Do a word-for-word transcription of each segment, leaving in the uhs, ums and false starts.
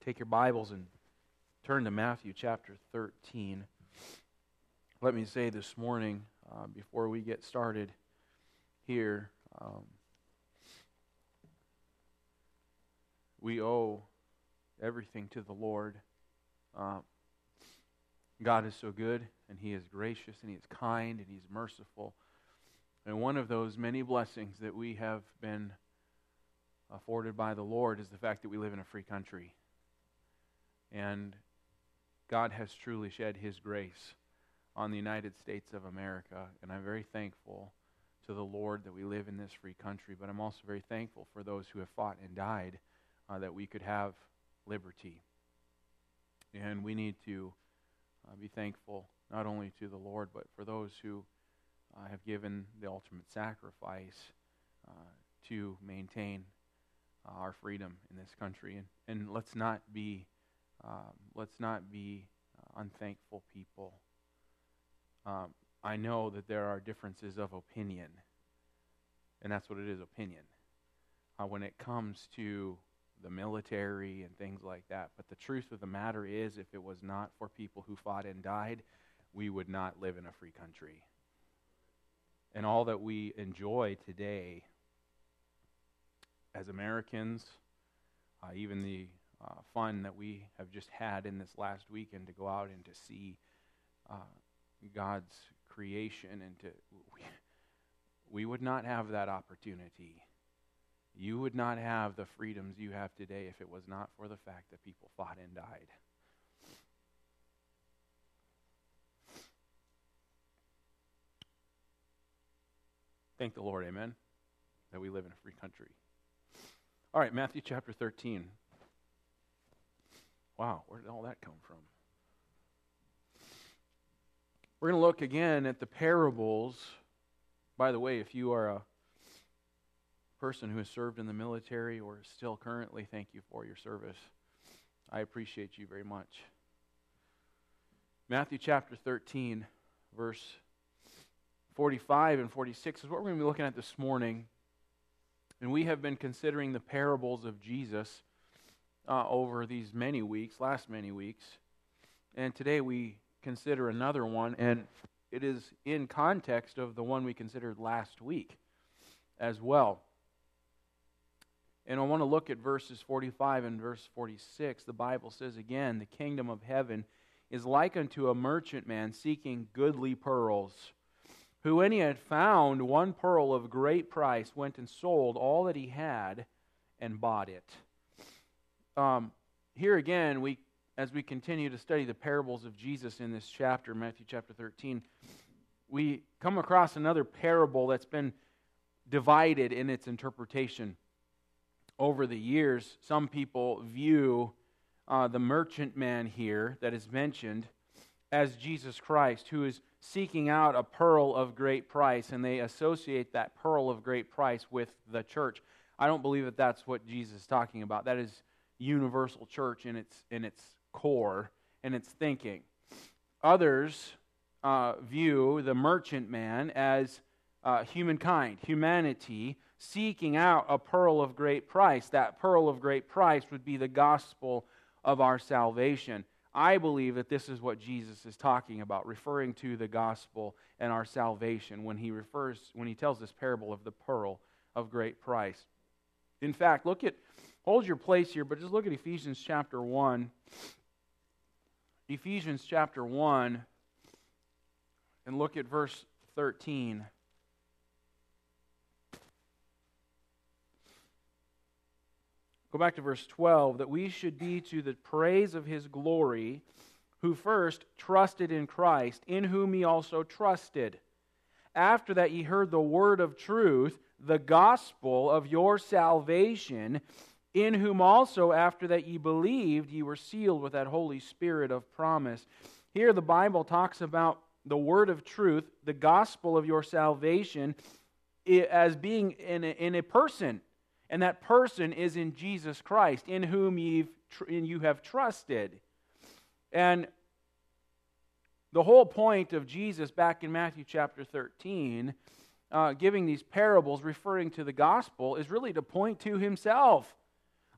Take your Bibles and turn to Matthew chapter thirteen. Let me say this morning, uh, before we get started here, um, we owe everything to the Lord. Uh, God is so good, and He is gracious, and He is kind, and He's merciful. And one of those many blessings that we have been afforded by the Lord is the fact that we live in a free country. And God has truly shed His grace on the United States of America. And I'm very thankful to the Lord that we live in this free country. But I'm also very thankful for those who have fought and died uh, that we could have liberty. And we need to uh, be thankful not only to the Lord, but for those who uh, have given the ultimate sacrifice uh, to maintain uh, our freedom in this country. And, and let's not be Um, let's not be uh, unthankful people. Um, I know that there are differences of opinion, and that's what it is, opinion, uh, when it comes to the military and things like that. But the truth of the matter is, if it was not for people who fought and died, we would not live in a free country. And all that we enjoy today as Americans, uh, even the Uh, fun that we have just had in this last weekend to go out and to see uh, God's creation, and to we, we would not have that opportunity. You would not have the freedoms you have today if it was not for the fact that people fought and died. Thank the Lord, amen, that we live in a free country. All right, Matthew chapter thirteen. Wow, where did all that come from? We're going to look again at the parables. By the way, if you are a person who has served in the military or still currently, thank you for your service. I appreciate you very much. Matthew chapter thirteen, verse forty-five and forty-six is what we're going to be looking at this morning. And we have been considering the parables of Jesus Uh, over these many weeks, last many weeks. And today we consider another one, and it is in context of the one we considered last week as well. And I want to look at verses forty-five and verse forty-six. The Bible says again, "The kingdom of heaven is like unto a merchant man seeking goodly pearls, who when he had found one pearl of great price, went and sold all that he had and bought it." Um, here again, we, as we continue to study the parables of Jesus in this chapter, Matthew chapter thirteen, we come across another parable that's been divided in its interpretation. Over the years, some people view uh, the merchant man here that is mentioned as Jesus Christ, who is seeking out a pearl of great price, and they associate that pearl of great price with the church. I don't believe that that's what Jesus is talking about. That is universal church in its in its core and its thinking. Others uh, view the merchant man as uh, humankind, humanity, seeking out a pearl of great price. That pearl of great price would be the gospel of our salvation. I believe that this is what Jesus is talking about, referring to the gospel and our salvation when he refers when he tells this parable of the pearl of great price. In fact, look at Hold your place here, but just look at Ephesians chapter one. Ephesians chapter one, and look at verse thirteen. Go back to verse twelve. "That we should be to the praise of His glory, who first trusted in Christ, in whom ye also trusted. After that ye heard the word of truth, the gospel of your salvation, in whom also after that ye believed, ye were sealed with that Holy Spirit of promise." Here the Bible talks about the word of truth, the gospel of your salvation, as being in a, in a person. And that person is in Jesus Christ, in whom you've, you have trusted. And the whole point of Jesus back in Matthew chapter thirteen, uh, giving these parables referring to the gospel, is really to point to Himself.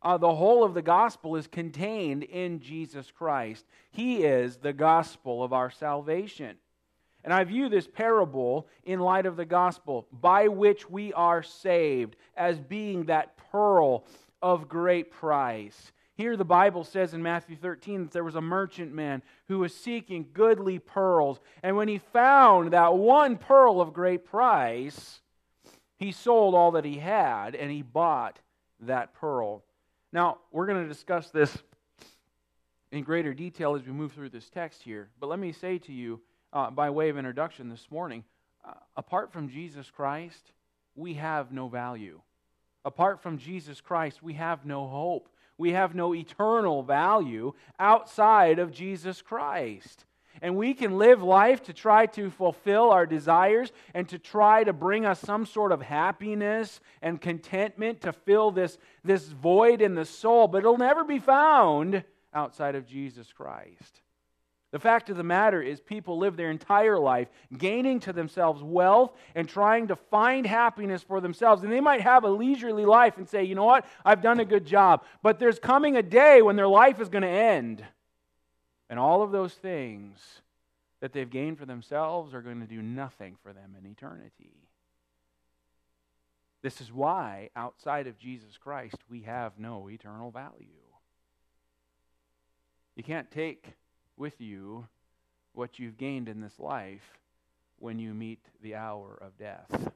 Uh, the whole of the gospel is contained in Jesus Christ. He is the gospel of our salvation. And I view this parable in light of the gospel, by which we are saved, as being that pearl of great price. Here the Bible says in Matthew thirteen that there was a merchant man who was seeking goodly pearls. And when he found that one pearl of great price, he sold all that he had and he bought that pearl. Now, we're going to discuss this in greater detail as we move through this text here. But let me say to you, uh, by way of introduction this morning, uh, apart from Jesus Christ, we have no value. Apart from Jesus Christ, we have no hope. We have no eternal value outside of Jesus Christ. And we can live life to try to fulfill our desires and to try to bring us some sort of happiness and contentment to fill this, this void in the soul, but it'll never be found outside of Jesus Christ. The fact of the matter is people live their entire life gaining to themselves wealth and trying to find happiness for themselves. And they might have a leisurely life and say, you know what, I've done a good job. But there's coming a day when their life is going to end. And all of those things that they've gained for themselves are going to do nothing for them in eternity. This is why, outside of Jesus Christ, we have no eternal value. You can't take with you what you've gained in this life when you meet the hour of death.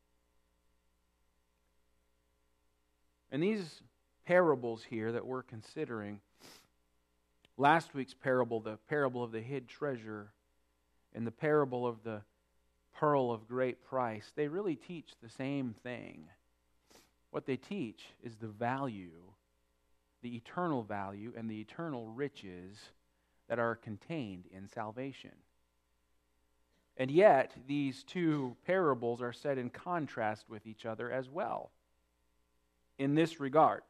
And these parables here that we're considering, last week's parable, the parable of the hid treasure, and the parable of the pearl of great price, they really teach the same thing. What they teach is the value, the eternal value, and the eternal riches that are contained in salvation. And yet, these two parables are set in contrast with each other as well. In this regard,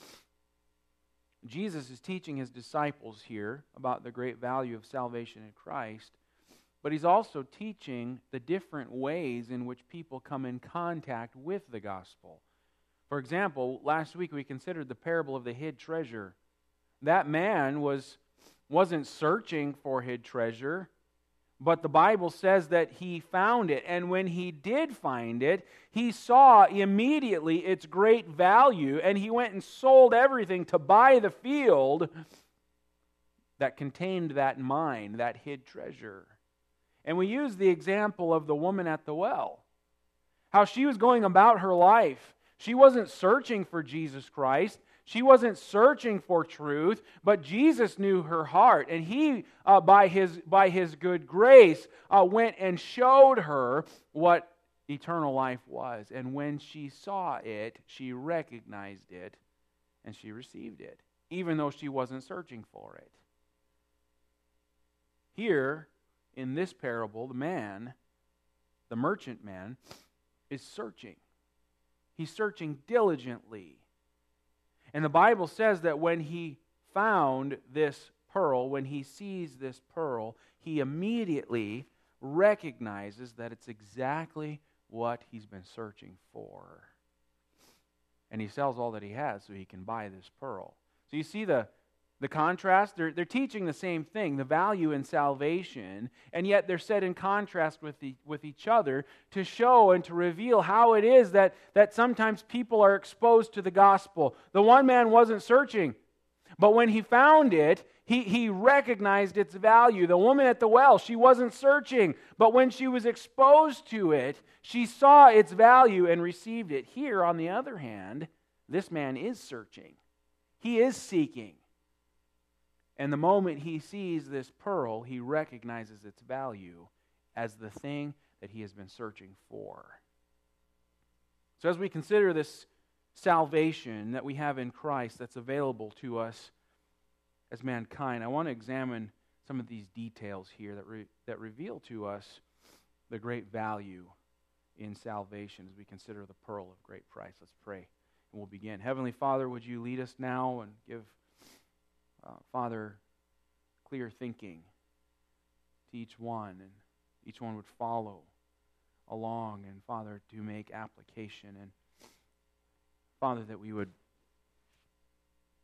Jesus is teaching his disciples here about the great value of salvation in Christ, but he's also teaching the different ways in which people come in contact with the gospel. For example, last week we considered the parable of the hid treasure. That man was wasn't searching for hid treasure, but the Bible says that he found it. And when he did find it, he saw immediately its great value, and he went and sold everything to buy the field that contained that mine, that hid treasure. And we use the example of the woman at the well, how she was going about her life. She wasn't searching for Jesus Christ. She wasn't searching for truth, but Jesus knew her heart, and He, uh, by His by His good grace, uh, went and showed her what eternal life was. And when she saw it, she recognized it, and she received it, even though she wasn't searching for it. Here, in this parable, the man, the merchant man, is searching. He's searching diligently. And the Bible says that when he found this pearl, when he sees this pearl, he immediately recognizes that it's exactly what he's been searching for. And he sells all that he has so he can buy this pearl. So you see the, the contrast? They're, they're teaching the same thing, the value in salvation, and yet they're set in contrast with, the, with each other to show and to reveal how it is that, that sometimes people are exposed to the gospel. The one man wasn't searching, but when he found it, he, he recognized its value. The woman at the well, she wasn't searching, but when she was exposed to it, she saw its value and received it. Here, on the other hand, this man is searching. He is seeking. And the moment he sees this pearl, he recognizes its value as the thing that he has been searching for. So as we consider this salvation that we have in Christ that's available to us as mankind, I want to examine some of these details here that, re- that reveal to us the great value in salvation as we consider the pearl of great price. Let's pray and we'll begin. Heavenly Father, would you lead us now and give Uh, Father, clear thinking to each one, and each one would follow along, and Father, to make application, and Father, that we would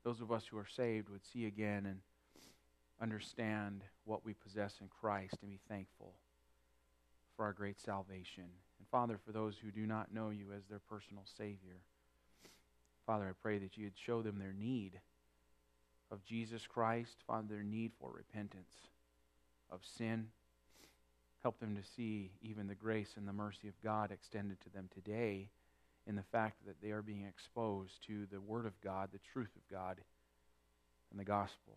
those of us who are saved would see again and understand what we possess in Christ and be thankful for our great salvation. And Father, for those who do not know you as their personal Savior, Father, I pray that you'd show them their need of Jesus Christ, Father, their need for repentance of sin. Help them to see even the grace and the mercy of God extended to them today in the fact that they are being exposed to the Word of God, the truth of God, and the gospel.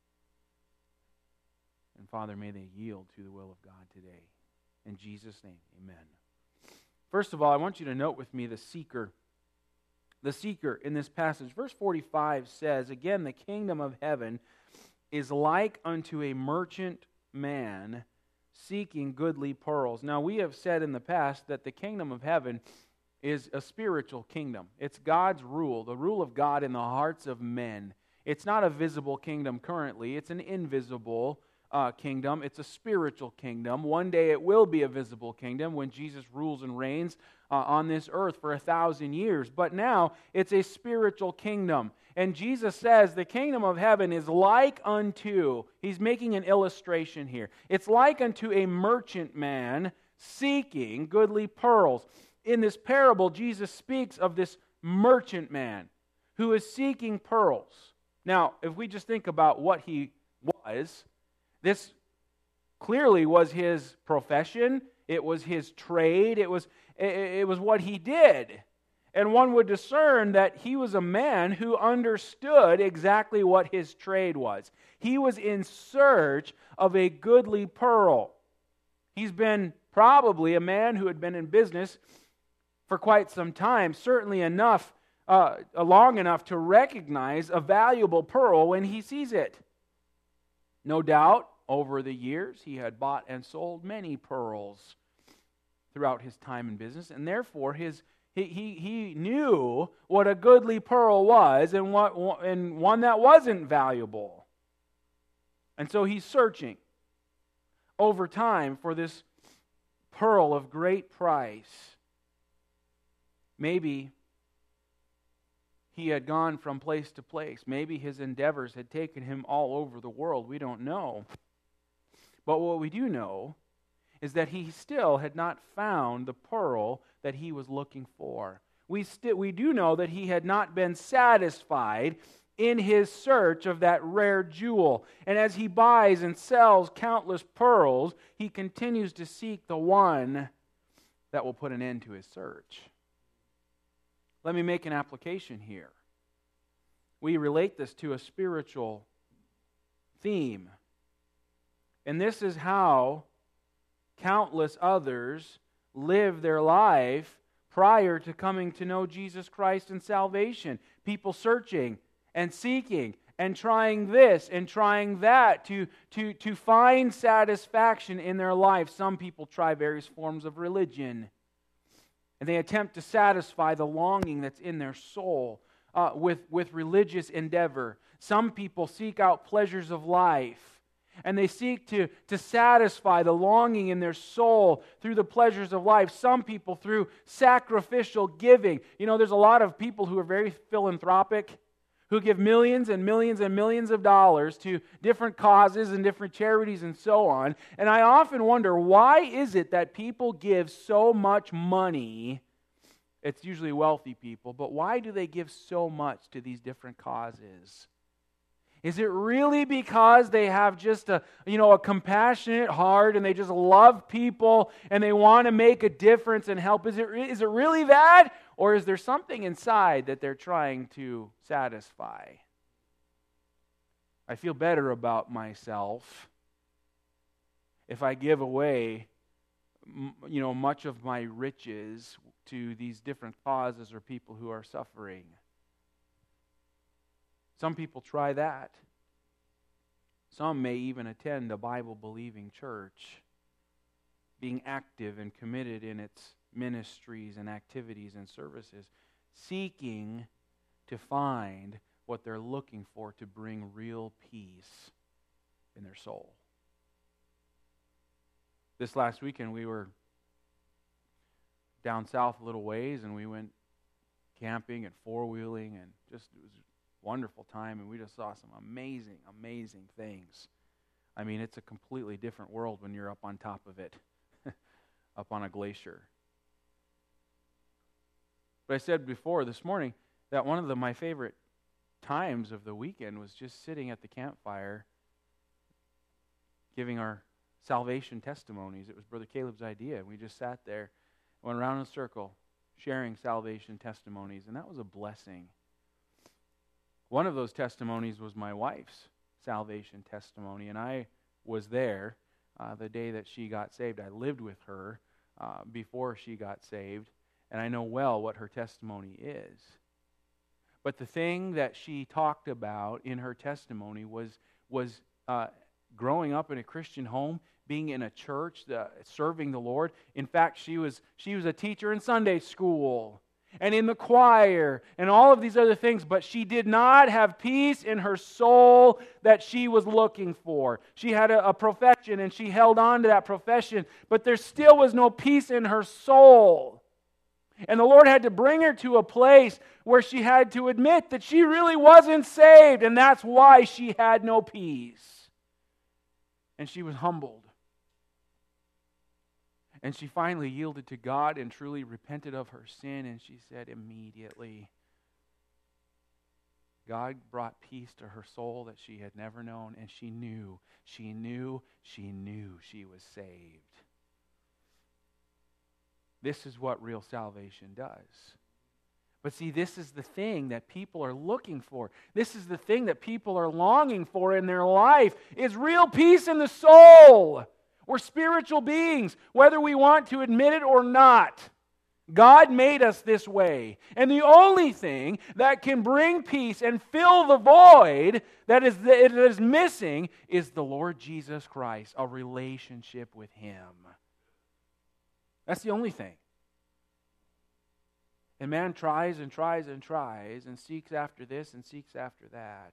And Father, may they yield to the will of God today. In Jesus' name, amen. First of all, I want you to note with me the seeker. The seeker in this passage. Verse forty-five says, again, the kingdom of heaven is like unto a merchant man seeking goodly pearls. Now, we have said in the past that the kingdom of heaven is a spiritual kingdom. It's God's rule, the rule of God in the hearts of men. It's not a visible kingdom currently. It's an invisible uh, kingdom. It's a spiritual kingdom. One day it will be a visible kingdom when Jesus rules and reigns uh, on this earth for a thousand years. But now it's a spiritual kingdom. And Jesus says the kingdom of heaven is like unto, he's making an illustration here. It's like unto a merchant man seeking goodly pearls. In this parable, Jesus speaks of this merchant man who is seeking pearls. Now, if we just think about what he was, this clearly was his profession, it was his trade, it was, it was what he did. And one would discern that he was a man who understood exactly what his trade was. He was in search of a goodly pearl. He's been probably a man who had been in business for quite some time, certainly enough, uh, long enough to recognize a valuable pearl when he sees it. No doubt, over the years, he had bought and sold many pearls throughout his time in business, and therefore his He, he, he knew what a goodly pearl was and, what, and one that wasn't valuable. And so he's searching over time for this pearl of great price. Maybe he had gone from place to place. Maybe his endeavors had taken him all over the world. We don't know. But what we do know is that he still had not found the pearl that he was looking for. We st- we do know that he had not been satisfied in his search of that rare jewel. And as he buys and sells countless pearls, he continues to seek the one that will put an end to his search. Let me make an application here. We relate this to a spiritual theme. And this is how countless others live their life prior to coming to know Jesus Christ and salvation. People searching and seeking and trying this and trying that to, to, to find satisfaction in their life. Some people try various forms of religion, and they attempt to satisfy the longing that's in their soul uh, with, with religious endeavor. Some people seek out pleasures of life, and they seek to, to satisfy the longing in their soul through the pleasures of life. Some people through sacrificial giving. You know, there's a lot of people who are very philanthropic, who give millions and millions and millions of dollars to different causes and different charities and so on. And I often wonder, why is it that people give so much money? It's usually wealthy people, but why do they give so much to these different causes? Is it really because they have just a, you know, a compassionate heart and they just love people and they want to make a difference and help? Is it, is it really that? Or is there something inside that they're trying to satisfy? I feel better about myself if I give away, you know, much of my riches to these different causes or people who are suffering. Some people try that. Some may even attend a Bible-believing church, being active and committed in its ministries and activities and services, seeking to find what they're looking for to bring real peace in their soul. This last weekend we were down south a little ways, and we went camping and four-wheeling, and just it was wonderful time, and we just saw some amazing, amazing things. I mean, it's a completely different world when you're up on top of it, up on a glacier. But I said before this morning that one of the, my favorite times of the weekend was just sitting at the campfire giving our salvation testimonies. It was Brother Caleb's idea. We just sat there, went around in a circle, sharing salvation testimonies, and that was a blessing. One of those testimonies was my wife's salvation testimony, and I was there uh, the day that she got saved. I lived with her uh, before she got saved, and I know well what her testimony is. But the thing that she talked about in her testimony was was uh, growing up in a Christian home, being in a church, uh, serving the Lord. In fact, she was she was a teacher in Sunday school and in the choir and all of these other things, but she did not have peace in her soul that she was looking for. She had a, a profession and she held on to that profession, but there still was no peace in her soul. And the Lord had to bring her to a place where she had to admit that she really wasn't saved, and that's why she had no peace. And she was humbled. And she finally yielded to God and truly repented of her sin, and she said immediately, God brought peace to her soul that she had never known, and she knew, she knew, she knew she was saved. This is what real salvation does. But see, this is the thing that people are looking for. This is the thing that people are longing for in their life, is real peace in the soul. We're spiritual beings, whether we want to admit it or not. God made us this way. And the only thing that can bring peace and fill the void that is, that is missing is the Lord Jesus Christ, a relationship with Him. That's the only thing. And man tries and tries and tries and seeks after this and seeks after that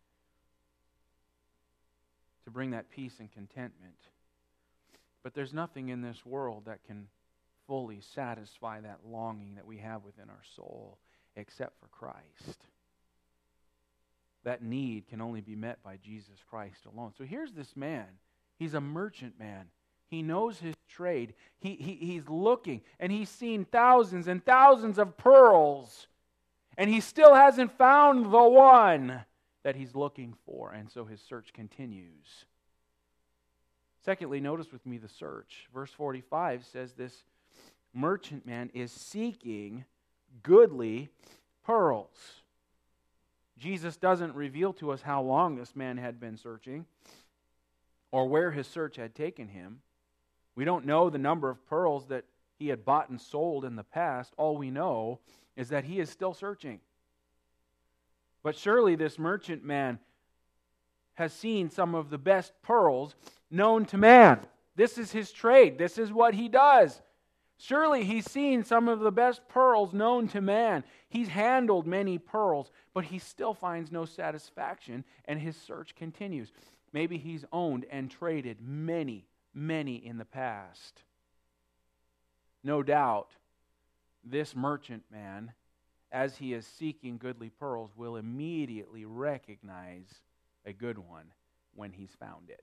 to bring that peace and contentment. But there's nothing in this world that can fully satisfy that longing that we have within our soul except for Christ. That need can only be met by Jesus Christ alone. So here's this man. He's a merchant man. He knows his trade. He, he, he's looking, and he's seen thousands and thousands of pearls, and he still hasn't found the one that he's looking for, and so his search continues. Secondly, notice with me the search. Verse forty-five says this merchant man is seeking goodly pearls. Jesus doesn't reveal to us how long this man had been searching or where his search had taken him. We don't know the number of pearls that he had bought and sold in the past. All we know is that he is still searching. But surely this merchant man has seen some of the best pearls known to man. This is his trade. This is what he does. Surely he's seen some of the best pearls known to man. He's handled many pearls, but he still finds no satisfaction, and his search continues. Maybe he's owned and traded many Many in the past. No doubt, this merchant man, as he is seeking goodly pearls, will immediately recognize a good one when he's found it.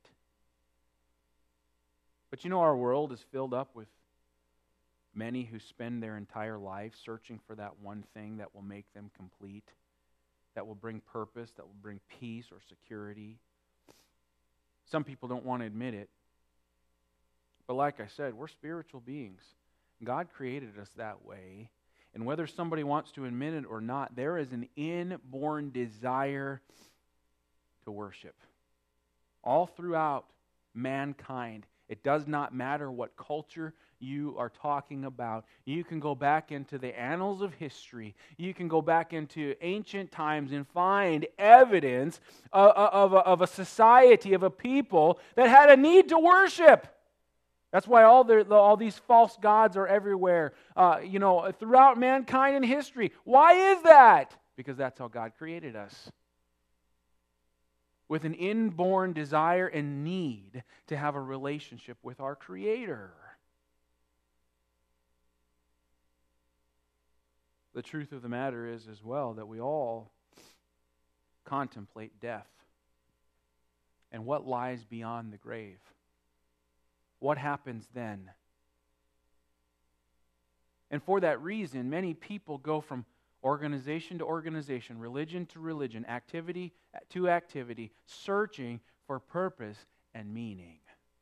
But you know, our world is filled up with many who spend their entire life searching for that one thing that will make them complete, that will bring purpose, that will bring peace or security. Some people don't want to admit it. But like I said, we're spiritual beings. God created us that way. And whether somebody wants to admit it or not, there is an inborn desire to worship. All throughout mankind. It does not matter what culture you are talking about. You can go back into the annals of history. You can go back into ancient times and find evidence of, of, of a society, of a people that had a need to worship. That's why all the, all these false gods are everywhere, uh, you know, throughout mankind and history. Why is that? Because that's how God created us. With an inborn desire and need to have a relationship with our Creator. The truth of the matter is as well that we all contemplate death and what lies beyond the grave. What happens then? And for that reason, many people go from organization to organization, religion to religion, activity to activity, searching for purpose and meaning.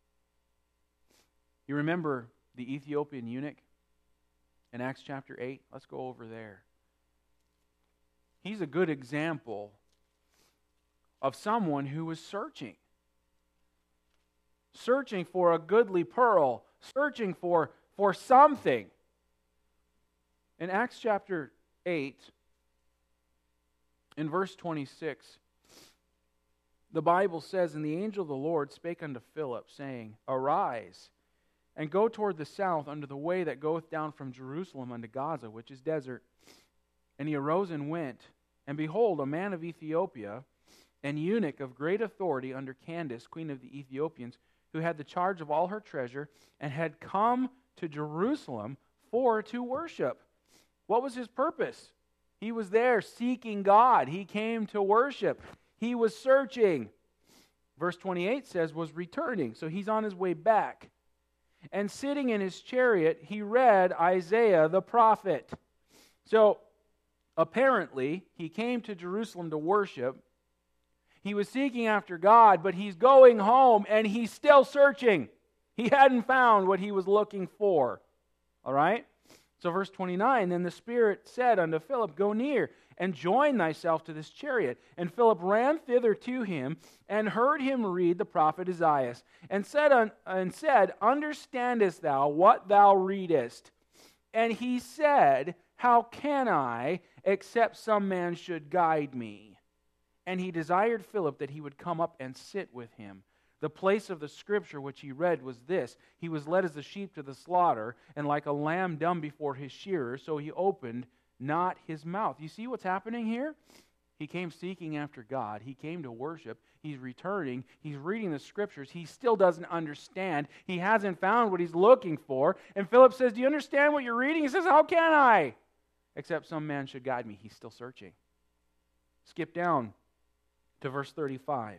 You remember the Ethiopian eunuch in Acts chapter eight? Let's go over there. He's a good example of someone who was searching. Searching for a goodly pearl, searching for, for something. In Acts chapter eight, in verse twenty-six, the Bible says, "And the angel of the Lord spake unto Philip, saying, Arise, and go toward the south unto the way that goeth down from Jerusalem unto Gaza, which is desert. And he arose and went, and behold, a man of Ethiopia, an eunuch of great authority under Candace, queen of the Ethiopians, who had the charge of all her treasure, and had come to Jerusalem for to worship." What was his purpose? He was there seeking God. He came to worship. He was searching. Verse twenty-eight says, was returning. So he's on his way back. And sitting in his chariot, he read Isaiah the prophet. So apparently, he came to Jerusalem to worship. He was seeking after God, but he's going home and he's still searching. He hadn't found what he was looking for. All right? So verse twenty-nine, "Then the Spirit said unto Philip, Go near, and join thyself to this chariot. And Philip ran thither to him, and heard him read the prophet Isaiah, and said, un, and said, Understandest thou what thou readest? And he said, How can I, except some man should guide me? And he desired Philip that he would come up and sit with him. The place of the scripture which he read was this: He was led as a sheep to the slaughter, and like a lamb dumb before his shearer, so he opened not his mouth." You see what's happening here? He came seeking after God. He came to worship. He's returning. He's reading the scriptures. He still doesn't understand. He hasn't found what he's looking for. And Philip says, "Do you understand what you're reading?" He says, "How can I? Except some man should guide me." He's still searching. Skip down to verse thirty-five.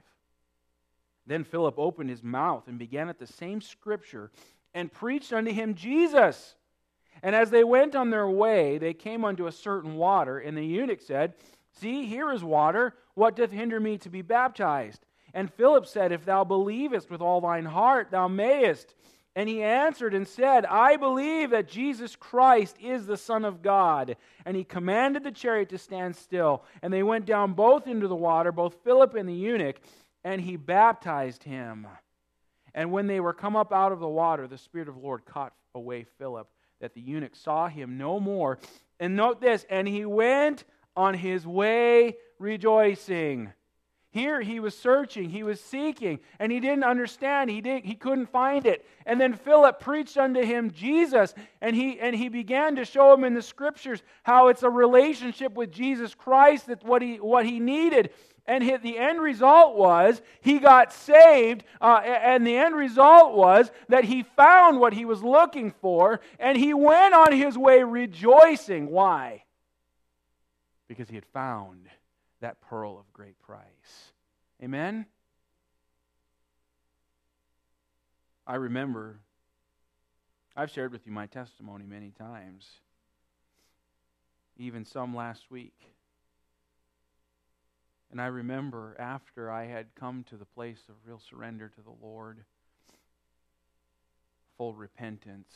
"Then Philip opened his mouth and began at the same scripture and preached unto him Jesus. And as they went on their way, they came unto a certain water, and the eunuch said, See, here is water. What doth hinder me to be baptized? And Philip said, If thou believest with all thine heart, thou mayest. And he answered and said, I believe that Jesus Christ is the Son of God. And he commanded the chariot to stand still. And they went down both into the water, both Philip and the eunuch, and he baptized him. And when they were come up out of the water, the Spirit of the Lord caught away Philip, that the eunuch saw him no more. And note this, and he went on his way rejoicing. Here he was searching, he was seeking, and he didn't understand, he didn't, he couldn't find it. And then Philip preached unto him Jesus, and he and he began to show him in the scriptures how it's a relationship with Jesus Christ, that's what he what he needed. And the end result was he got saved, uh, and the end result was that he found what he was looking for, and he went on his way rejoicing. Why? Because he had found that pearl of great price. Amen? I remember, I've shared with you my testimony many times, even some last week. And I remember after I had come to the place of real surrender to the Lord, full repentance,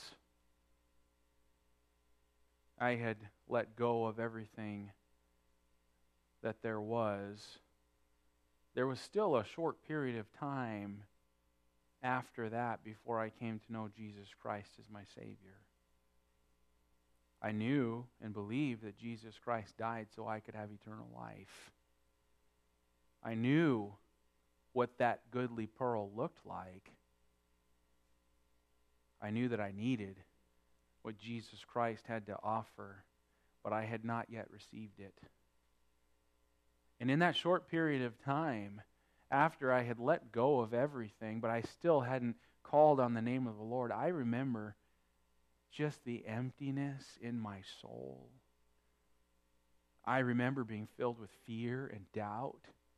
I had let go of everything that there was. There was still a short period of time after that before I came to know Jesus Christ as my Savior. I knew and believed that Jesus Christ died so I could have eternal life. I knew what that goodly pearl looked like. I knew that I needed what Jesus Christ had to offer, but I had not yet received it. And in that short period of time, after I had let go of everything, but I still hadn't called on the name of the Lord, I remember just the emptiness in my soul. I remember being filled with fear and doubt.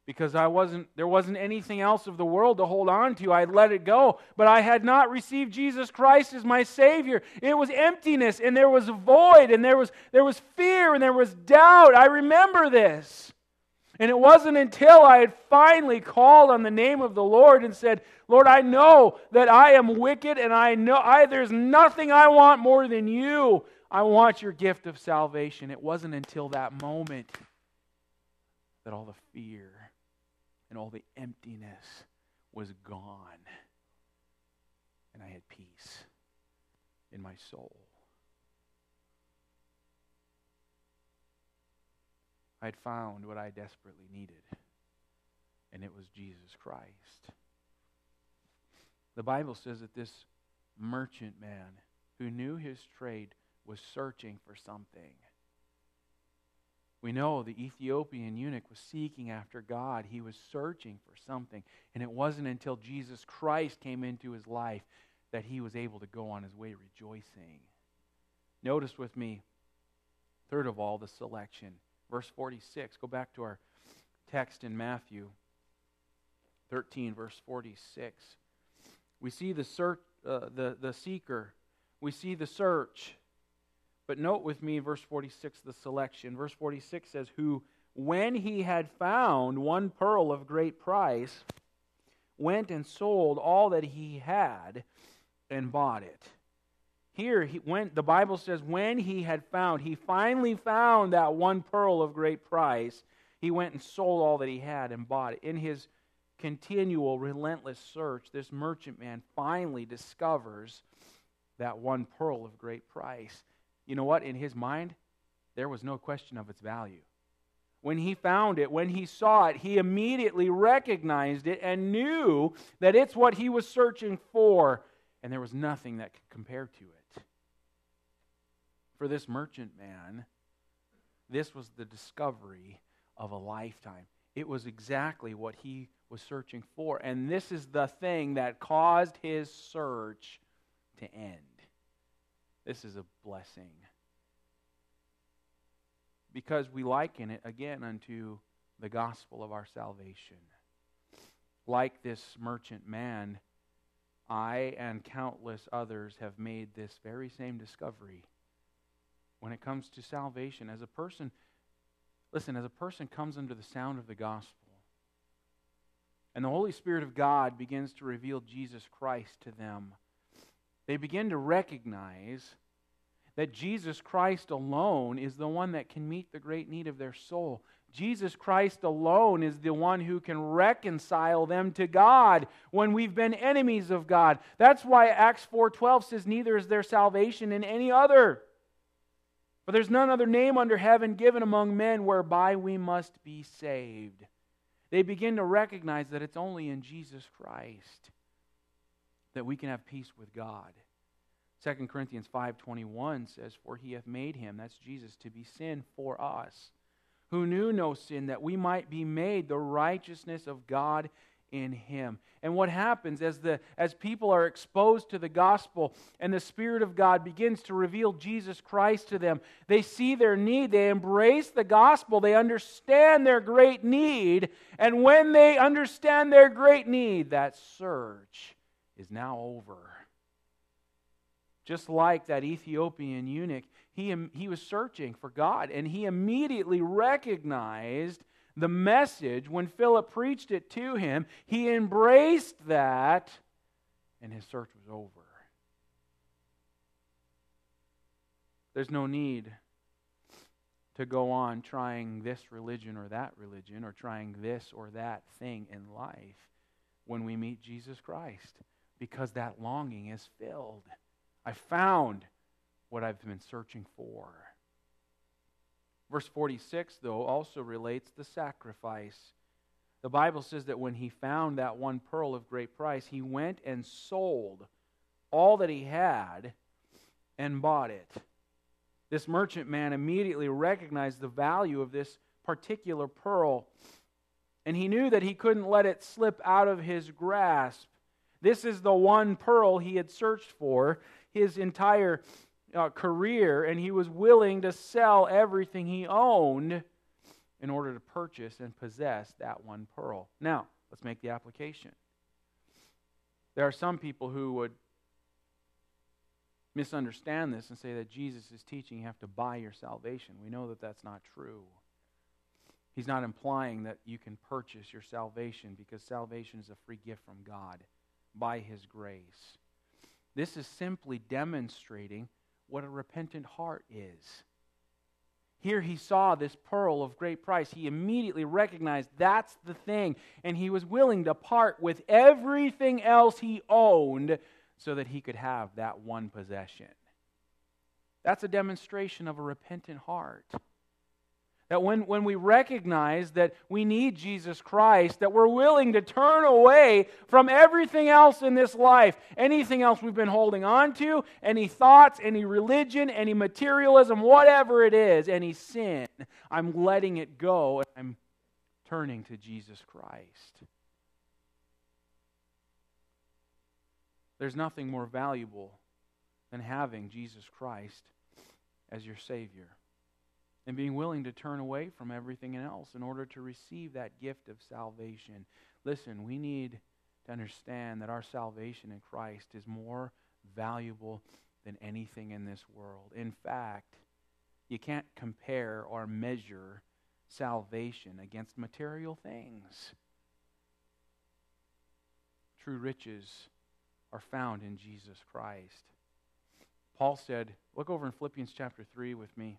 because I wasn't, there wasn't anything else of the world to hold on to. I let it go. But I had not received Jesus Christ as my Savior. It was emptiness, and there was a void, and there was, there was fear, and there was doubt. I remember this. And it wasn't until I had finally called on the name of the Lord and said, Lord, I know that I am wicked, and I know I, there's nothing I want more than you. I want your gift of salvation. It wasn't until that moment that all the fear and all the emptiness was gone. And I had peace in my soul. I had found what I desperately needed, and it was Jesus Christ. The Bible says that this merchant man who knew his trade was searching for something. We know the Ethiopian eunuch was seeking after God. He was searching for something. And it wasn't until Jesus Christ came into his life that he was able to go on his way rejoicing. Notice with me, third of all, the selection. Verse forty-six. Go back to our text in Matthew thirteen, verse forty-six. We see the search, uh, the, the seeker. We see the search. But note with me, verse forty-six, the selection. Verse forty-six says, who, when he had found one pearl of great price, went and sold all that he had and bought it. Here, he went, the Bible says, when he had found, he finally found that one pearl of great price, he went and sold all that he had and bought it. In his continual, relentless search, this merchant man finally discovers that one pearl of great price. You know what? In his mind, there was no question of its value. When he found it, when he saw it, he immediately recognized it and knew that it's what he was searching for, and there was nothing that could compare to it. For this merchant man, this was the discovery of a lifetime. It was exactly what he was searching for, and this is the thing that caused his search to end. This is a blessing. Because we liken it again unto the gospel of our salvation. Like this merchant man, I and countless others have made this very same discovery. When it comes to salvation, as a person, listen, as a person comes under the sound of the gospel, and the Holy Spirit of God begins to reveal Jesus Christ to them, they begin to recognize that Jesus Christ alone is the one that can meet the great need of their soul. Jesus Christ alone is the one who can reconcile them to God when we've been enemies of God. That's why Acts four twelve says, neither is there salvation in any other. For there's none other name under heaven given among men whereby we must be saved. They begin to recognize that it's only in Jesus Christ that we can have peace with God. Second Corinthians five twenty-one says, for he hath made him, that's Jesus, to be sin for us, who knew no sin, that we might be made the righteousness of God in him. And what happens as the as people are exposed to the gospel and the Spirit of God begins to reveal Jesus Christ to them, they see their need, they embrace the gospel, they understand their great need, and when they understand their great need, that search is now over. Just like that Ethiopian eunuch, he, he was searching for God, and he immediately recognized the message when Philip preached it to him. He embraced that, and his search was over. There's no need to go on trying this religion or that religion, or trying this or that thing in life when we meet Jesus Christ, because that longing is filled. I found what I've been searching for. Verse forty-six, though, also relates the sacrifice. The Bible says that when he found that one pearl of great price, he went and sold all that he had and bought it. This merchant man immediately recognized the value of this particular pearl, and he knew that he couldn't let it slip out of his grasp. This is the one pearl he had searched for his entire uh, career, and he was willing to sell everything he owned in order to purchase and possess that one pearl. Now, let's make the application. There are some people who would misunderstand this and say that Jesus is teaching you have to buy your salvation. We know that that's not true. He's not implying that you can purchase your salvation, because salvation is a free gift from God by His grace. This is simply demonstrating what a repentant heart is. Here he saw this pearl of great price. He immediately recognized that's the thing, and he was willing to part with everything else he owned so that he could have that one possession. That's a demonstration of a repentant heart. That when, when we recognize that we need Jesus Christ, that we're willing to turn away from everything else in this life, anything else we've been holding on to, any thoughts, any religion, any materialism, whatever it is, any sin, I'm letting it go and I'm turning to Jesus Christ. There's nothing more valuable than having Jesus Christ as your Savior, and being willing to turn away from everything else in order to receive that gift of salvation. Listen, we need to understand that our salvation in Christ is more valuable than anything in this world. In fact, you can't compare or measure salvation against material things. True riches are found in Jesus Christ. Paul said, look over in Philippians chapter three with me.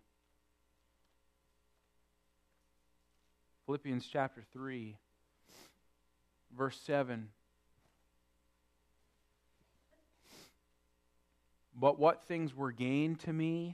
Philippians chapter three, verse seven. But what things were gained to me,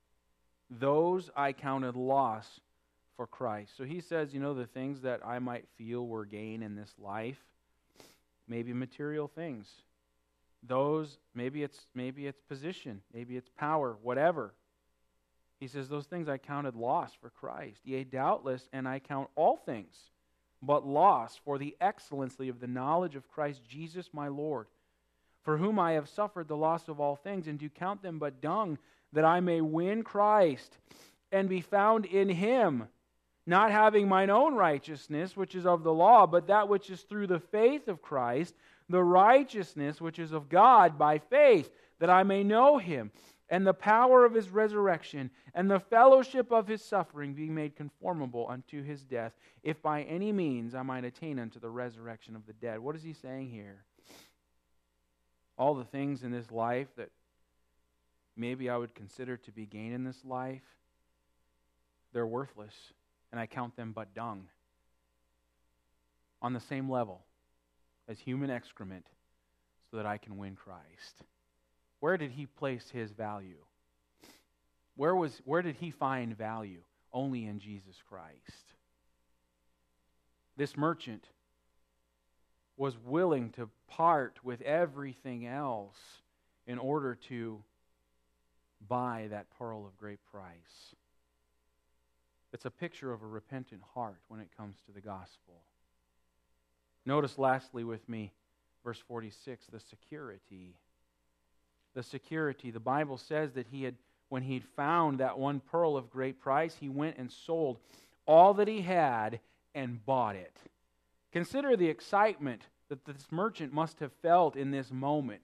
those I counted loss for Christ. So he says, you know, the things that I might feel were gain in this life, maybe material things. Those, maybe it's maybe it's position, maybe it's power, whatever. He says, those things I counted loss for Christ. Yea, doubtless, and I count all things but loss for the excellency of the knowledge of Christ Jesus my Lord, for whom I have suffered the loss of all things, and do count them but dung, that I may win Christ, and be found in Him, not having mine own righteousness, which is of the law, but that which is through the faith of Christ, the righteousness which is of God by faith, that I may know Him, and the power of His resurrection, and the fellowship of His suffering, being made conformable unto His death, if by any means I might attain unto the resurrection of the dead. What is he saying here? All the things in this life that maybe I would consider to be gain in this life, they're worthless, and I count them but dung. On the same level as human excrement, so that I can win Christ. Where did he place his value? Where was where did he find value? Only in Jesus Christ. This merchant was willing to part with everything else in order to buy that pearl of great price. It's a picture of a repentant heart when it comes to the gospel. Notice lastly with me, verse forty-six, the security. The security. The Bible says that he had, when he'd found that one pearl of great price, he went and sold all that he had and bought it. Consider the excitement that this merchant must have felt in this moment.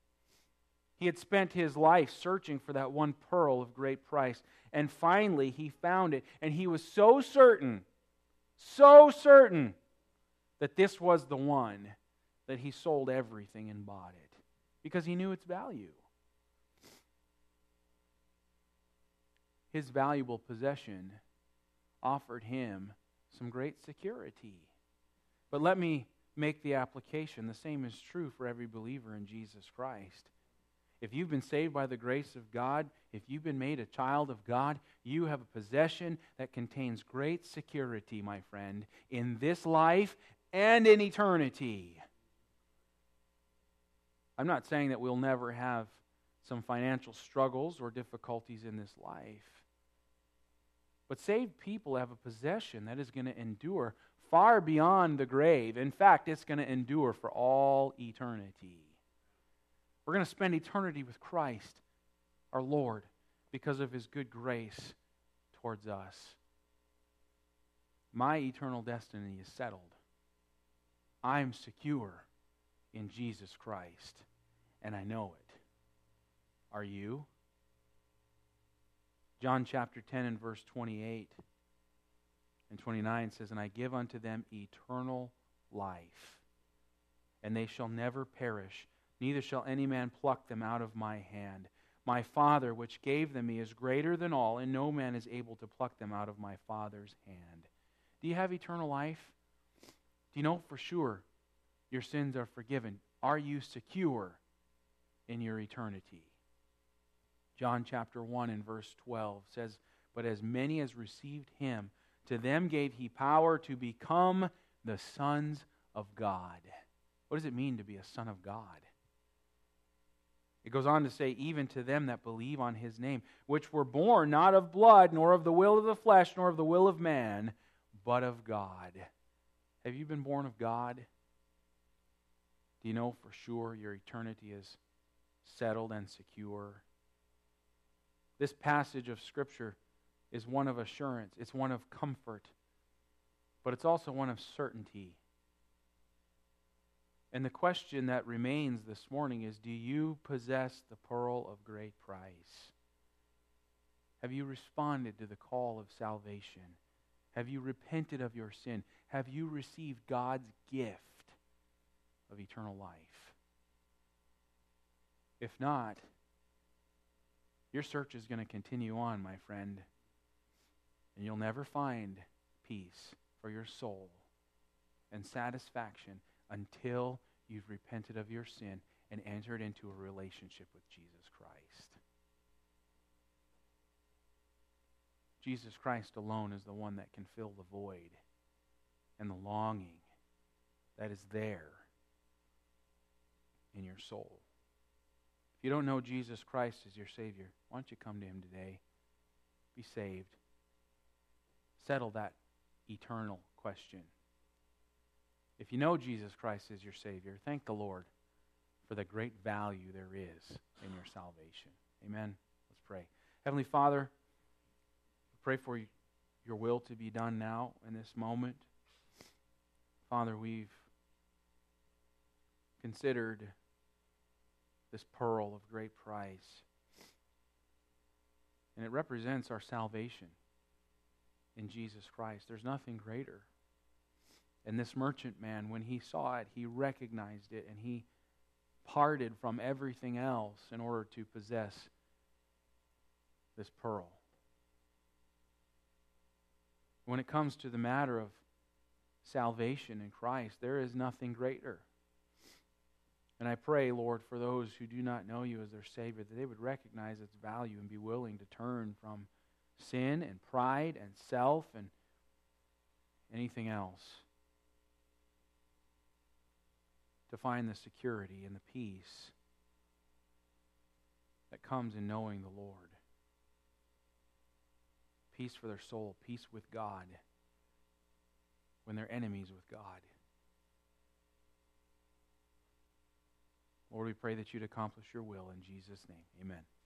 He had spent his life searching for that one pearl of great price, and finally he found it, and he was so certain, so certain that this was the one, that he sold everything and bought it, because he knew its value. His valuable possession offered him some great security. But let me make the application. The same is true for every believer in Jesus Christ. If you've been saved by the grace of God, if you've been made a child of God, you have a possession that contains great security, my friend, in this life and in eternity. I'm not saying that we'll never have some financial struggles or difficulties in this life. But saved people have a possession that is going to endure far beyond the grave. In fact, it's going to endure for all eternity. We're going to spend eternity with Christ, our Lord, because of His good grace towards us. My eternal destiny is settled. I'm secure in Jesus Christ, and I know it. Are you? John chapter ten and verse twenty-eight and twenty-nine says, "And I give unto them eternal life, and they shall never perish, neither shall any man pluck them out of my hand. My Father, which gave them me, is greater than all, and no man is able to pluck them out of my Father's hand." Do you have eternal life? Do you know for sure your sins are forgiven? Are you secure in your eternity? John chapter one and verse twelve says, "But as many as received him, to them gave he power to become the sons of God." What does it mean to be a son of God? It goes on to say, "Even to them that believe on his name, which were born not of blood, nor of the will of the flesh, nor of the will of man, but of God." Have you been born of God? Do you know for sure your eternity is settled and secure? This passage of Scripture is one of assurance. It's one of comfort. But it's also one of certainty. And the question that remains this morning is, do you possess the pearl of great price? Have you responded to the call of salvation? Have you repented of your sin? Have you received God's gift of eternal life? If not, your search is going to continue on, my friend, and you'll never find peace for your soul and satisfaction until you've repented of your sin and entered into a relationship with Jesus Christ. Jesus Christ alone is the one that can fill the void and the longing that is there in your soul. If you don't know Jesus Christ as your Savior, why don't you come to Him today? Be saved. Settle that eternal question. If you know Jesus Christ as your Savior, thank the Lord for the great value there is in your salvation. Amen. Let's pray. Heavenly Father, we pray for your will to be done now in this moment. Father, we've considered this pearl of great price, and it represents our salvation in Jesus Christ. There's nothing greater. And this merchant man, when he saw it, he recognized it, and he parted from everything else in order to possess this pearl. When it comes to the matter of salvation in Christ, there is nothing greater. And I pray, Lord, for those who do not know you as their Savior, that they would recognize its value and be willing to turn from sin and pride and self and anything else to find the security and the peace that comes in knowing the Lord. Peace for their soul, peace with God when they're enemies with God. Lord, we pray that you'd accomplish your will in Jesus' name. Amen.